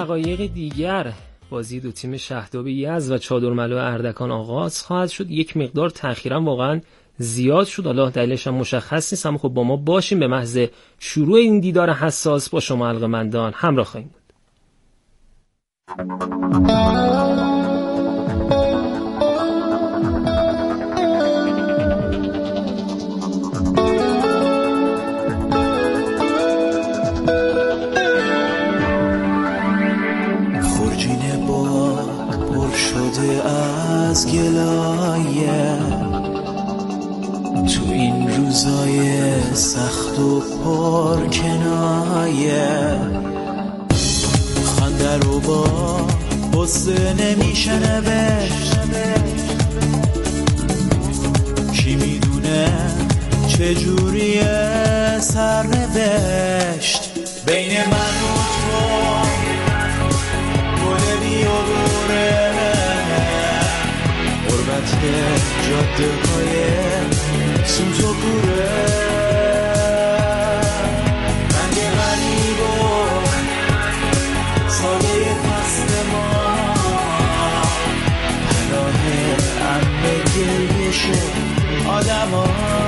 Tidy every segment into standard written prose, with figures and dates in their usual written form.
دقایق دیگر بازی دو تیم شهداب یزد و چادرملو اردکان آغاز خواهد شد. یک مقدار تأخیرا واقعا زیاد شد، حالا دلیلش هم مشخص نیست، اما خب با ما باشیم. به محض شروع این دیدار حساس با شما علاقه‌مندان همراه خواهیم بود. از گلایه تو این روزای سخت و پر کنایه، خنده رو با قصه نمیشه نوشت، کی میدونه چجوریه سرنوشت بین من و تو گل بیابونه جاده های سوت و کوره، رنگ غریب و ساده فصل ما، پناه امن گریش آدم ها.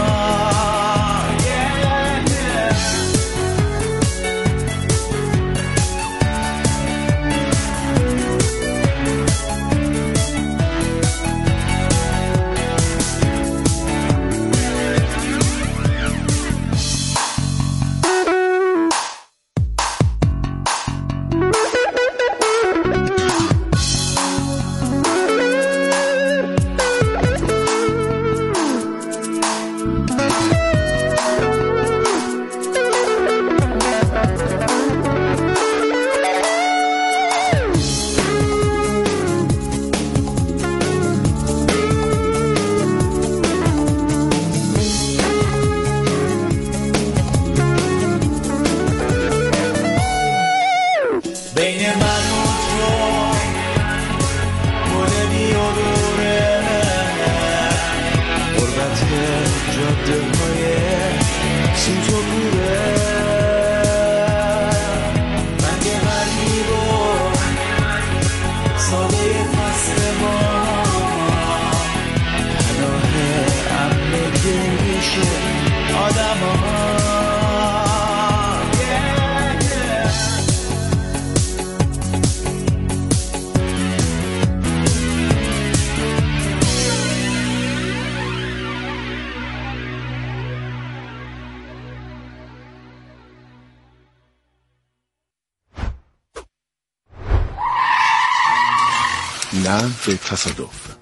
نه به تصادف.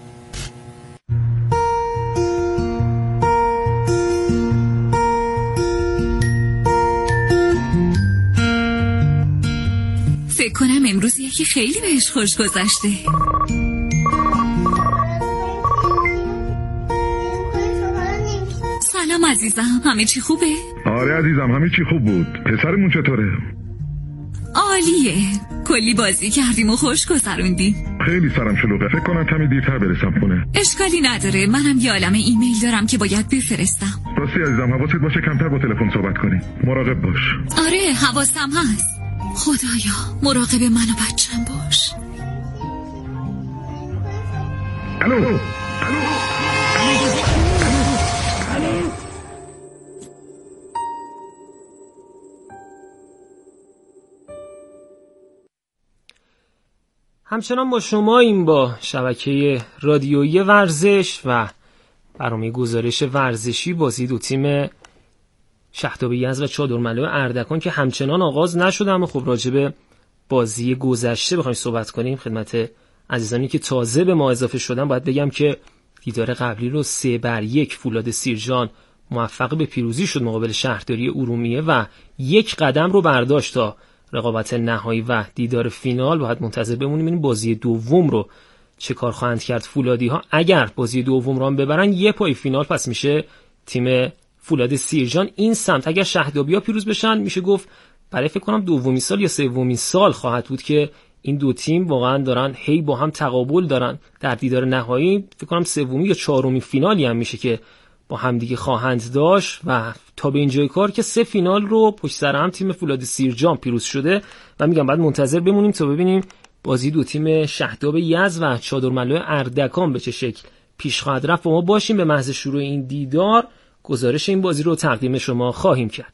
فکر کنم امروز یکی خیلی بهش خوش گذشته. سلام عزیزم، همه چی خوبه؟ آره عزیزم، همه چی خوب بود. پسرمون چطوره؟ عالیه، کلی بازی کردیم و خوش گذروندیم. خیلی سرم شلوغه، فکر کنم کمی دیرتر برسم خونه. اشکالی نداره، منم یه عالمه ایمیل دارم که باید بفرستم. راستی عزیزم، حواست باشه کمتر با تلفن صحبت کنی، مراقب باش. آره حواسم هست. خدایا مراقب من و بچم باش. الو. همچنان با شما این با شبکه رادیویی ورزش و برنامه گزارش ورزشی بازی دو تیم شهداب یزد و چادرملو اردکان که همچنان آغاز نشده، اما خب راجب بازی گذشته بخوایم صحبت کنیم. خدمت عزیزانی که تازه به ما اضافه شدن باید بگم که دیدار قبلی رو 3-1 فولاد سیرجان موفق به پیروزی شد مقابل شهرداری ارومیه و یک قدم رو برداشت تا رقابت نهایی و دیدار فینال. باید منتظر بمونیم این بازی دوم رو چه کار خواهند کرد فولادی ها. اگر بازی دوم رو هم ببرن یه پای فینال پس میشه تیم فولاد سیرجان این سمت. اگر شهدابی ها پیروز بشن میشه گفت برای فکر کنم دومین سال یا سومین سال خواهد بود که این دو تیم واقعا دارن هی با هم تقابل دارن در دیدار نهایی. فکر کنم سومی یا چهارمین فینالی هم میشه که با هم دیگه خواهند داشت و تا به اینجای کار که 3 فینال رو پشت سر هم تیم فولاد سیرجان پیروز شده و میگم بعد منتظر بمونیم تا ببینیم بازی دو تیم شهداب یزد و چادرملو اردکان به چه شکل پیش خواهد رفت. و ما باشیم به محض شروع این دیدار گزارش این بازی رو تقدیم شما خواهیم کرد.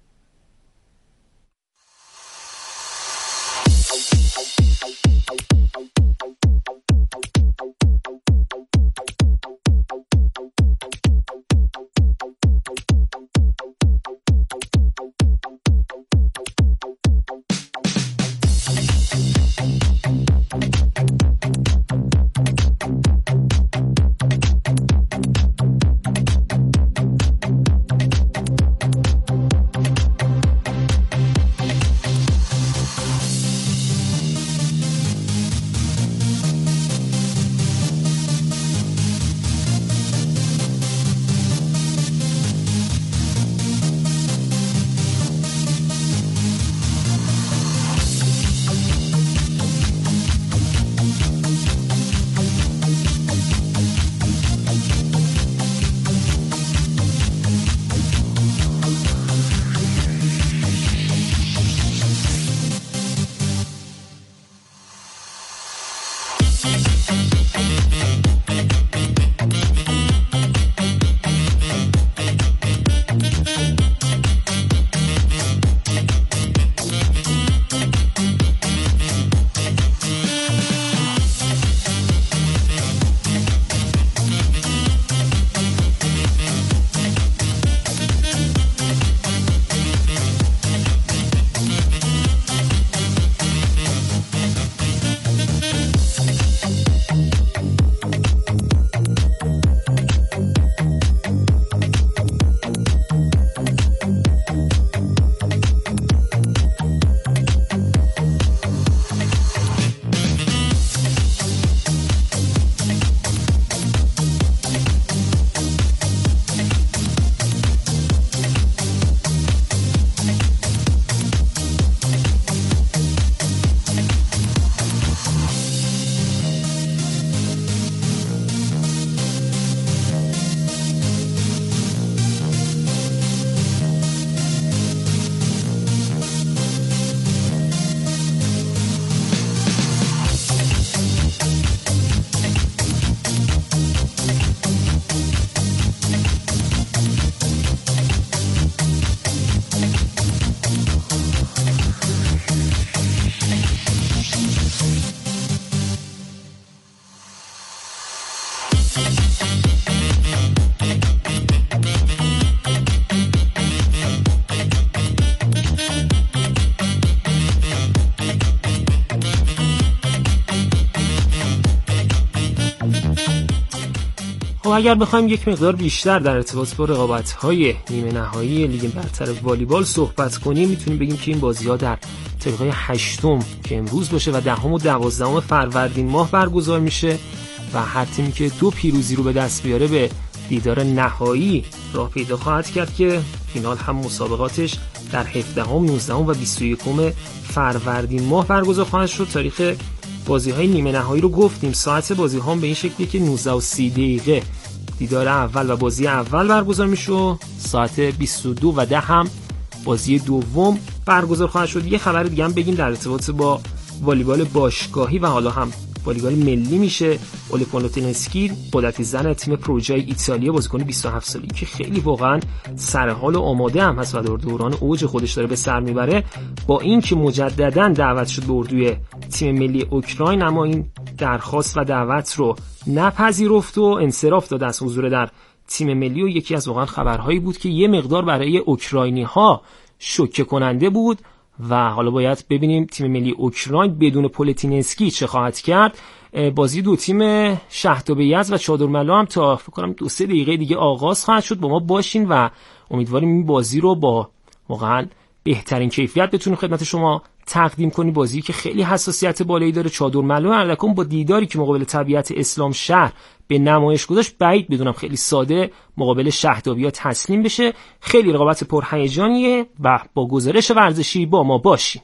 اگر بخوایم یک مقدار بیشتر در ارتباط با رقابت‌های نیمه نهایی لیگ برتر والیبال صحبت کنیم، میتونیم بگیم که این بازی‌ها در تاریخ‌های 8م که امروز باشه و 10م و 12م فروردین ماه برگزار میشه و هر تیمی که 2 پیروزی رو به دست بیاره به دیدار نهایی راه پیدا خواهد کرد که فینال هم مسابقاتش در 17م، 19م و 21م فروردین ماه برگزار خواهد شد. تاریخ بازی‌های نیمه نهایی رو گفتیم، ساعت بازی‌ها به این شکلیه که 19:30 دیدار اول و بازی اول برگزار میشه، ساعت 22:10 هم بازی دوم برگزار خواهد شد. یه خبر دیگه هم بگیم در ارتباط با والیبال باشگاهی و حالا هم والیبال ملی میشه. اولی پولوتینسکی قدرتی زن تیم پروژه ایتالیا، بازیکن 27 سالی که خیلی واقعا سرحال و آماده هم هست و در دوران اوج خودش داره به سر میبره، با اینکه مجددا دعوت شد به اردوی تیم ملی اوکراین، اما این درخواست و دعوت رو نپذیرفت و انصراف داد از حضور در تیم ملی و یکی از واقعا خبرهایی بود که یه مقدار برای اوکراینی ها شوکه کننده بود و حالا باید ببینیم تیم ملی اوکراین بدون پولتینسکی چه خواهد کرد. بازی دو تیم شهداب یزد و چادرملو هم تا فکر کنم 2-3 دقیقه دیگه آغاز خواهد شد. با ما باشین و امیدواریم این بازی رو با واقعا بهترین کیفیت بتونیم خدمت شما تقدیم کنیم. بازی که خیلی حساسیت بالایی داره. چادرملو اردکان با دیداری که مقابل طبیعت اسلام شهر به نمایش گذاشت، بعید بدونم خیلی ساده مقابل شهدابی‌ها تسلیم بشه. خیلی رقابت پرهیجانیه و با گزارش ورزشی با ما باشین.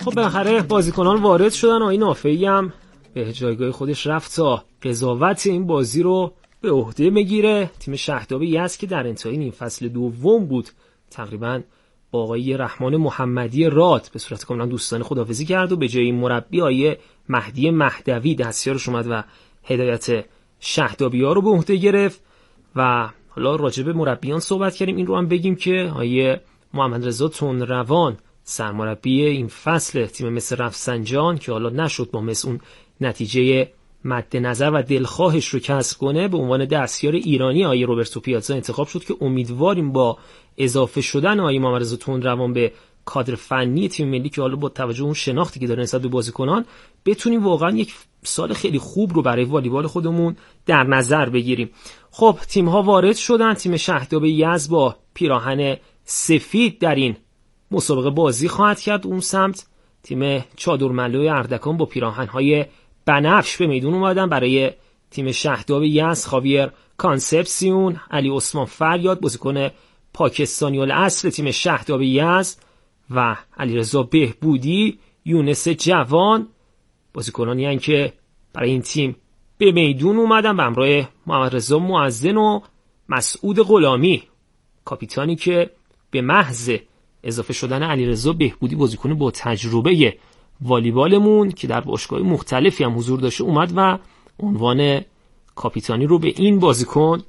خب بالاخره بازیکنان وارد شدن و این نافعی هم به جایگاه خودش رفت تا قضاوت این بازی رو به عهده بگیره. تیم شهداب یزد که در انتهای نیم فصل دوم بود تقریبا با آقای رحمان محمدی راد به صورت کاملا دوستانه خداحافظی کرد و به جای مربی آقای مهدی مهدوی دستیارش اومد و هدایت شهدابی‌ها رو به عهده گرفت. و حالا راجع به مربیان صحبت کردیم، این رو هم بگیم که آقای محمد رضا تندروان سرمربی این فصل تیم مس رفسنجان که حالا نشد با مس اون نتیجه مد نظر و دلخواهش رو کسب کنه، به عنوان دستیار ایرانی آقای روبرتو پیازا انتخاب شد که امیدواریم با اضافه شدن آقای محمد رضا تندروان به کادر فنی تیم ملی که حالا با توجه اون شناختی که داره نسبت به بازیکنان بتونیم واقعا یک سال خیلی خوب رو برای والیبال خودمون در نظر بگیریم. خب تیم ها وارد شدن. تیم شهداب یزد با پیراهن سفید در این مسابقه بازی خواهد کرد. اون سمت تیم چادرملو اردکان با پیراهن‌های بنفش به میدون اومدن. برای تیم شهداب یزد خاویر کانسپسیون، علی عثمان فریاد بازیکن پاکستانی الاصل تیم شهداب یزد و علیرضا بهبودی، یونس جوان بازیکنانی هستند که برای این تیم به میدون اومدن به همراه محمد رضا معزن و مسعود غلامی، کاپیتانی که به محض اضافه شدن علیرضا بهبودی بازیکن با تجربه والیبالمون که در باشگاه‌های مختلفی هم حضور داشته اومد و عنوان کاپیتانی رو به این بازیکن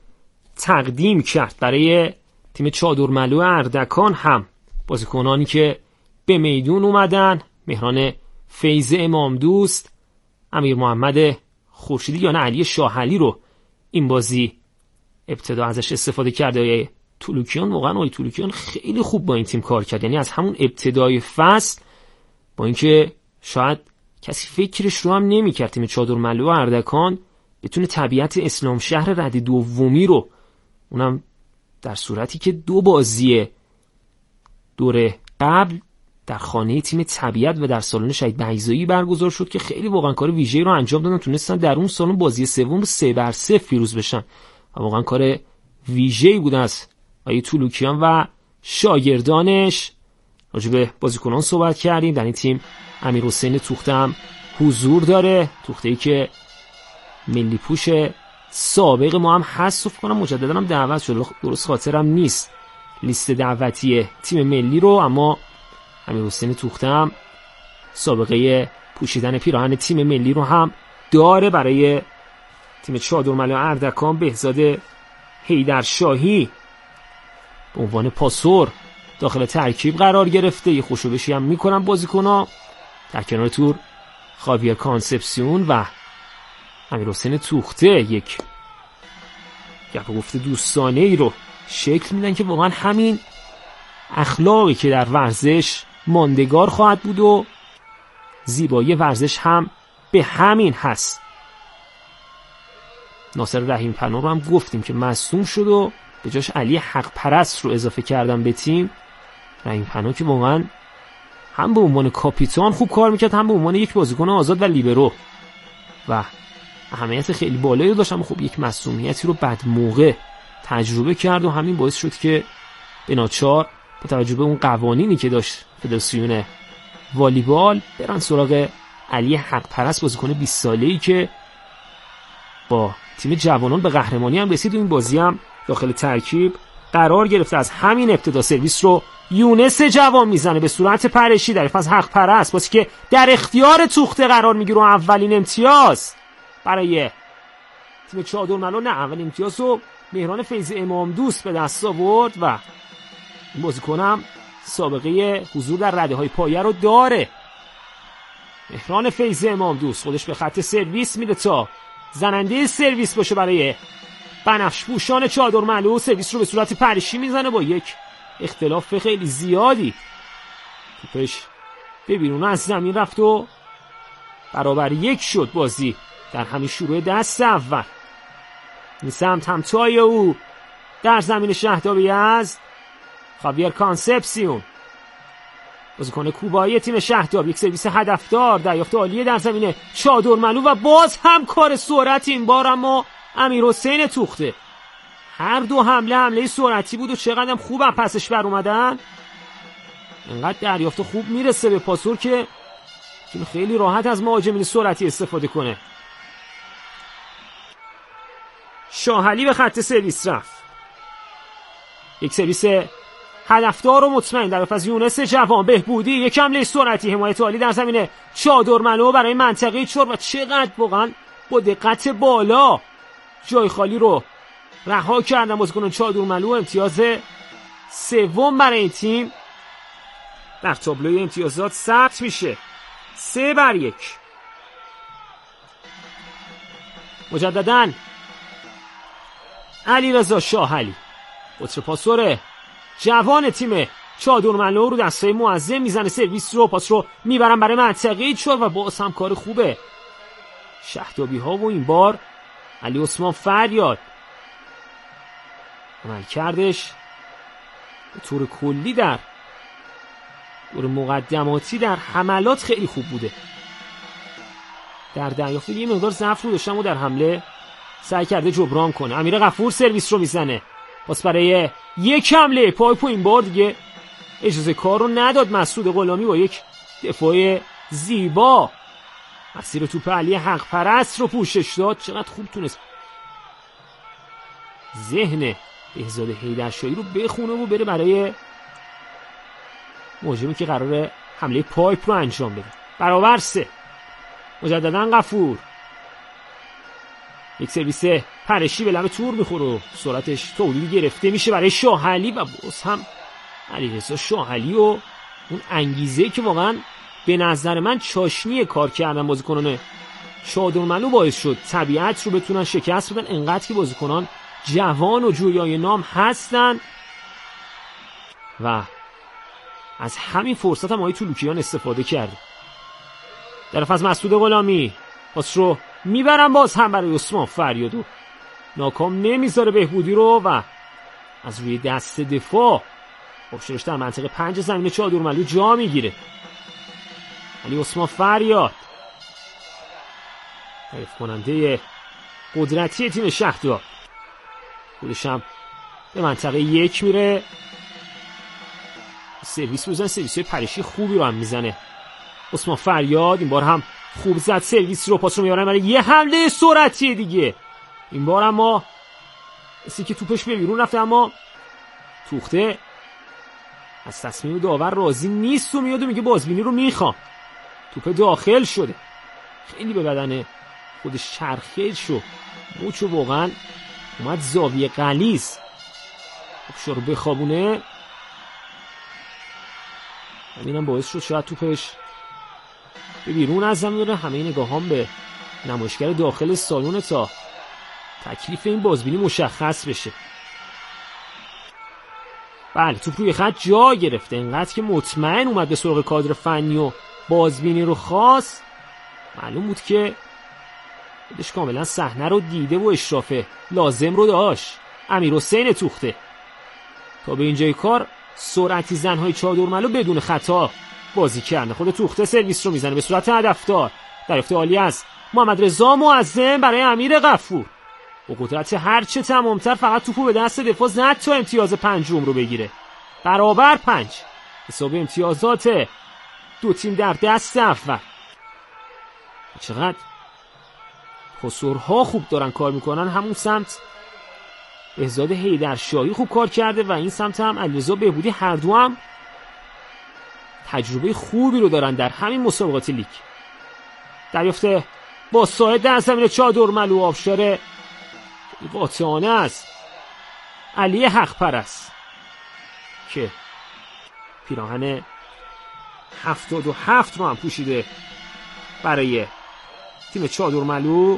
تقدیم کرد. برای تیم چادرملو اردکان هم بازیکنانی که به میدون اومدن مهران فیض امام دوست، امیر محمد خورشیدی یا نه علی شاهعلی رو این بازی ابتدا ازش استفاده کرده. تولوکیان واقعا آقای تولوکیان خیلی خوب با این تیم کار کرد، یعنی از همون ابتدای فصل با اینکه شاید کسی فکرش رو هم نمی‌کرد تیم چادرملو اردکان بتونه طبیعت اسلام شهر رد دومی رو، اونم در صورتی که 2 بازی دور قبل در خانه تیم طبیعت و در سالن شهید بیضایی برگزار شد که خیلی واقعا کار ویژه‌ای رو انجام دادن، تونستن در اون سالن بازی سوم رو 3-0 پیروز بشن و واقعا کار ویژه‌ای بود از آقای تولوکیان و شاگردانش. راجع به بازیکنان صحبت کردیم. در این تیم امیر حسین توخته هم حضور داره، توخته‌ای که ملی پوش سابق ما هم هست، فکر کنم مجددا هم دعوت شد، درست خاطرم نیست لیست دعوتی تیم ملی رو، اما امیر حسین توخته هم سابقه پوشیدن پیراهن تیم ملی رو هم داره. برای تیم چادرملو اردکان بهزاد حیدرشاهی به عنوان پاسور داخل ترکیب قرار گرفته، یه خوشوبشی هم میکنن بازیکن‌ها. در کنار تور خاویر کانسپسیون و امیر حسین توخته یک گپ و گفت دوستانه ای رو شکل میدن که واقعا همین اخلاقی که در ورزش ماندگار خواهد بود و زیبایی ورزش هم به همین هست. ناصر رحیم پناه رو هم گفتیم که مصدوم شد و به جاش علی حق پرست رو اضافه کردن به تیم. رحیم پناه که واقعا هم به عنوان کاپیتان خوب کار میکرد، هم به عنوان یک بازیکن آزاد و لیبرو و اهمیت خیلی بالایی داشت، اما خب یک مصدومیتی رو بعد موقع تجربه کرد و همین باعث شد که به ناچار با توجه به اون قوانینی که داشت فدراسیون والیبال برن سراغ علی حق پرست، بازیکن 20 ساله‌ای که با تیم جوانان به قهرمانی هم رسید و این بازی هم داخل ترکیب قرار گرفته. از همین ابتدا سرویس رو یونس جوان میزنه به صورت پرشی در پس حق پرست، واسه که در اختیار توخته قرار میگیره و اولین امتیاز برای تیم چادرملو، نه اولین امتیاز رو مهران فیض امام دوست به دست آورد و این بازیکن هم سابقه حضور در رده‌های پایه رو داره. مهران فیض امام دوست خودش به خط سرویس میره تا زننده سرویس باشه برای بنفش پوشان چادرملو. سرویس رو به صورت پرشی میزنه با یک اختلاف خیلی زیادی، توپش به بیرون از زمین رفت و برابر 1 شد بازی در همین شروع دست اول. این سمت همتای او در زمین شهداب یزد خاویر کانسپسیون بازیکن کوبایی تیم شهداب، یک سرویس هدفدار، دریافت عالیه در زمین چادرملو و باز هم کار سرعت این بار اما امیر حسین توخته. هر دو حمله سرعتی بود و چقدر خوب هم پسش بر اومدن. اینقدر دریافت خوب میرسه به پاسور که که خیلی راحت از مهاجمین سرعتی استفاده کنه. شاهعلی به خط سرویس رفت. یک سرویس هدفدار و مطمئن در از یونس جوان. بهبودی یک حمله سرعتی، حمایت عالی در زمین چادرملو برای منطقه چور و چقدر واقعا با دقت بالا جای خالی رو رها کردن بازیکنان چادرملو. امتیاز سوم برای این تیم در تابلوی امتیازات ثبت میشه. 3-1. مجدداً علیرضا شاهعلی قطر پاسور جوان تیم چادرملو رو دستای معظم میزنه. سرویس رو پاس رو میبرن برای منطقه چور و باز هم کار خوبه شهدابی ها و این بار علی عثمان فریاد عمل کردش به طور کلی در دور مقدماتی در حملات خیلی خوب بوده. در دریافت یه مقدار ضعف رو داشتم و در حمله سعی کرده جبران کنه. امیر غفور سرویس رو میزنه، پاس برای یک حمله پایپ این بار دیگه اجازه کار رو نداد مسعود غلامی با یک دفاع زیبا مسیر توپ علی حق پرست رو پوشش داد. چقدر خوب تونست ذهن بهزاد حیدرشاهی رو بخونه و بره برای مهاجمی که قراره حمله پایپ رو انجام بده. برابر 3. مجددا غفور یک سرویس پرشی به لب تور میخوره و سرعتش تولید گرفته میشه برای شاهعلی و باز هم علیرضا شاهعلی و اون انگیزه که واقعا به نظر من چاشنی کار کردن بازیکنان چادرملو باعث شد طبیعت رو بتونن شکست بدن. انقدر که بازیکنان جوان و جویای نام هستن و از همین فرصت هم آقای طلوکیان استفاده کرده. در از مسعود غلامی پاس رو میبرن باز هم برای عثمان فریادو ناکام نمیذاره بهبودی رو و از روی دست دفاع آبشارش در منطقه 5 زمین چادرملو جا میگیره. علی عثمان فریاد حریف کننده قدرتی تیم شهدار خودش هم به منطقه 1 میره. سرویس بزن، سرویس پرشی خوبی رو هم میزنه عثمان فریاد. این بار هم خوب زد سرویس رو، پاس رو میارن برای یه حمله سرعتی دیگه. این بار اما اسی که توپش به بیرون رفته اما توخته از تصمیم داور راضی نیست و میاد و میگه بازبینی رو میخوام. توپ داخل شده، خیلی به بدن خودش چرخید شو موچو واقعا اومد زاویه غلیظ آبشار رو بخوابونه. همینم باعث شد شاید توپش به بیرون از زمین بره. همه نگاهام به نمایشگر داخل سالن تا تکلیف این بازبینی مشخص بشه. بله توپ روی خط جا گرفته، انقدر که مطمئن اومد به سراغ کادر فنی و بازبینی رو خواست. معلوم بود که خودش کاملا صحنه رو دیده و اشراف لازم رو داشت. امیرحسین توخته تا به اینجای کار سرعتی زنهای چادرملو بدون خطا بازی کرده. خود توخته سرویس رو میزنه به صورت هدفدار. دریافت عالی از محمد رضا معظم برای امیر غفور. با قدرت هرچه تمامتر فقط توپو به دست دفاع زد تا امتیاز 5 رو بگیره. برابر 5 حساب امتیازات دو تیم در دست اول. چقدر خسورها خوب دارن کار میکنن. همون سمت بهزاد حیدرشاهی خوب کار کرده و این سمت هم علیرضا بهبودی، هر دو هم تجربه خوبی رو دارن در همین مسابقات لیگ. دریافت با ساعد در زمین چادرملو، آبشار قاطعانه است علی حق پرست که پیراهن 77 رو هم پوشیده برای تیم چادرملو.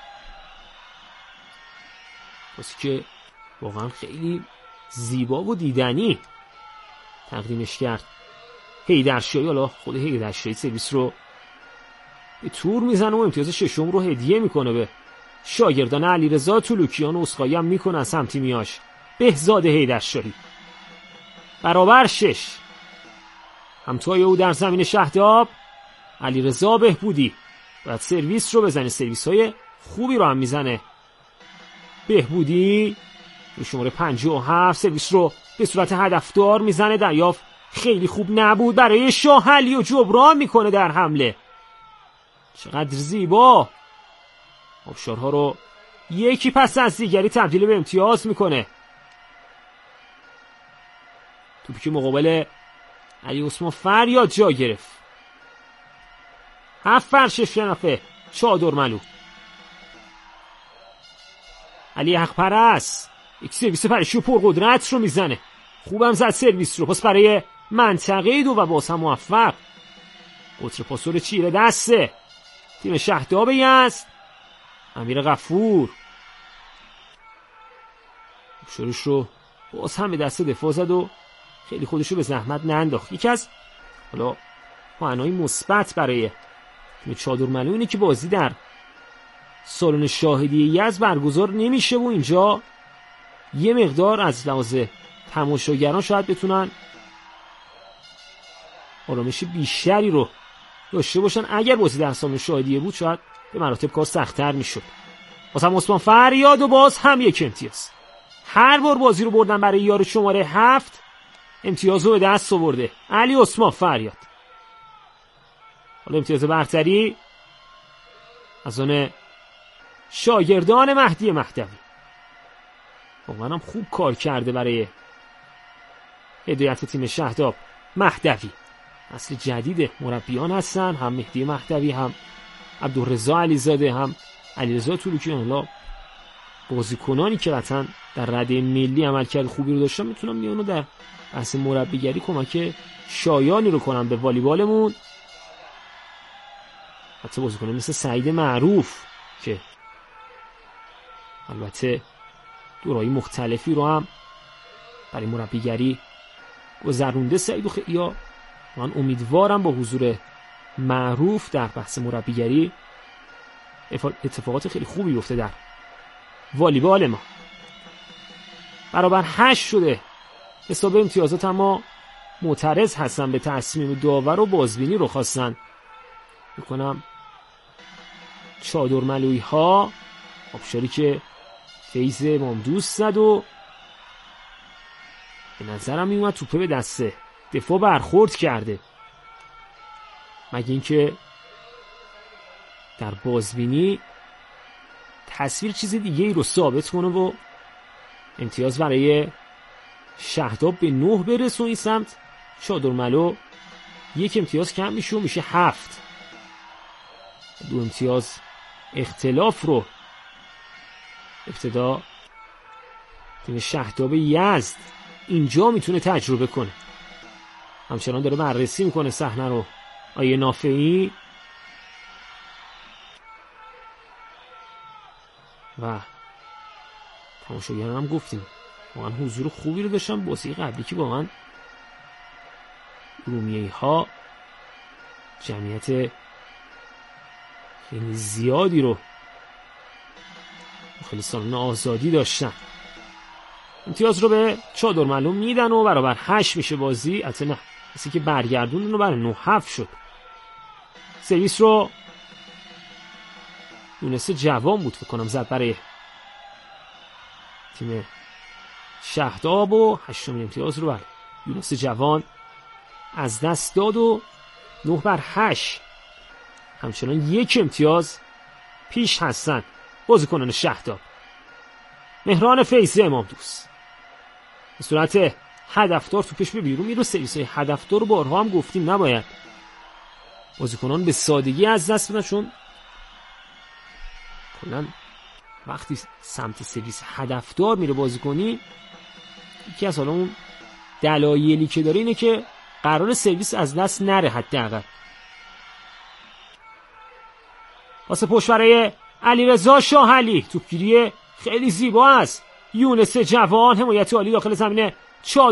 واسه که واقعا خیلی زیبا و دیدنی تقدیمش کرد حیدرشاهی. حالا خود حیدرشاهی سرویس رو به تور میزنه و امتیاز 6 رو هدیه میکنه به شاگردان علیرضا طلوکیان و اسخایی هم میکنه از هم تیمیاش. بهزاد حیدرشاهی برابر 6 همتای او در زمین شهداب. علیرضا بهبودی باید سرویس رو بزنه، سرویس های خوبی رو هم میزنه بهبودی. شماره 57 سرویس رو به صورت هدفدار میزنه. دریافت خیلی خوب نبود برای شاهعلی و جبران میکنه در حمله چقدر زیبا. آبشارها رو یکی پس از دیگری تبدیل به امتیاز میکنه. توپی که مقابل علی عثمان فریاد جا گرفت. 7 فرش شنفه چادرملو. علی حق پرست یک سرویس پرشی و پرقدرت رو میزنه. خوبم زد سرویس رو. پاس برای منطقه 2 و باز هم موفق. قطر پاسور چیره دسته تیم شهداب یزد. امیر غفور شروعش رو باز هم به دست دفاع زد و خیلی خودشو به زحمت ننداخت. یکی از حالا معنای مثبت برای تیم چادرملو اینه که بازی در سالن شاهدی یزد برگزار نمیشه و اینجا یه مقدار از لحاظ تماشاگران شاید بتونن آرامش بیشتری رو داشته باشن. اگر بازی در سالن شاهدی بود شاید به مراتب کار سخت‌تر میشد. باز هم عثمان فریاد و باز هم یک امتیاز. هر بار بازی رو بردن برای یار شماره 7 امتیاز رو به دست آورده علی عثمان فریاد. حالا امتیاز برتری از آن شاگردان مهدی مهدوی. واقعا هم خوب کار کرده برای هدایت تیم شهداب مهدوی. اصل جدید مربیان هستن، هم مهدی مهدوی، هم عبدالرضا علیزاده، هم علیرضا طولوکی. حالا بازیکنانی که قطعا در رده ملی عملکرد خوبی رو داشتن میتونن میانو در بحث مربیگری کمک شایانی رو کنن به والیبالمون. حتی بازیکنان مثل سعید معروف که البته دورهای مختلفی رو هم برای مربیگری گذرونده سعید و خیلیا. من امیدوارم با حضور معروف در بحث مربیگری اتفاقات خیلی خوبی بیفته در والیبال ما. برابر 8 شده حساب امتیازات، اما معترض هستن به تصمیم داور و بازبینی رو خواستن میکنم چادرملویی ها. آبشاری که فیض مامدوست زد و به نظرم میومد توپه به دسته دفاع برخورد کرده، مگه اینکه در بازبینی تصویر چیز دیگه ای رو ثابت کنه و امتیاز برای شهداب به 9 برسه و این سمت چادرملو 1 امتیاز کم میشه و میشه 7. 2 امتیاز اختلاف رو ابتدا تیم شهداب یزد اینجا میتونه تجربه کنه. همچنان داره بررسی میکنه صحنه رو آیه نافعی و تماشاگران هم گفتیم واقعا حضور خوبی رو داشتن. بازی قبلی که واقعا رومیه‌ای ها جمعیت خیلی زیادی رو خیلی سالن آزادی داشتن. امتیاز رو به چادرملو میدن و برابر 8 میشه بازی. البته نه، کسی که برگردون رو برای 9-7 شد. سرویس رو یونس جوان بود فکر کنم زد برای تیم شهداب و 8 امتیاز رو برای یونس جوان از دست داد و 9-8 همچنان 1 امتیاز پیش هستن بازیکنان شهداب. مهران فیضی امامدوست به صورت هدفدار توپش به بیرون میره. سرویس‌های هدفدار رو بارها هم گفتیم نباید بازیکنان به سادگی از دست بدن، چون کلاً وقتی سمت سرویس هدفدار میره بازیکنی یکی از حالا اون دلایلی که داره اینه که قرار سرویس از دست نره. حداقل پاس پشت برای علیرضا شاهعلی، توپگیری خیلی زیبا است. یونس جوان حمایت عالی داخل زمین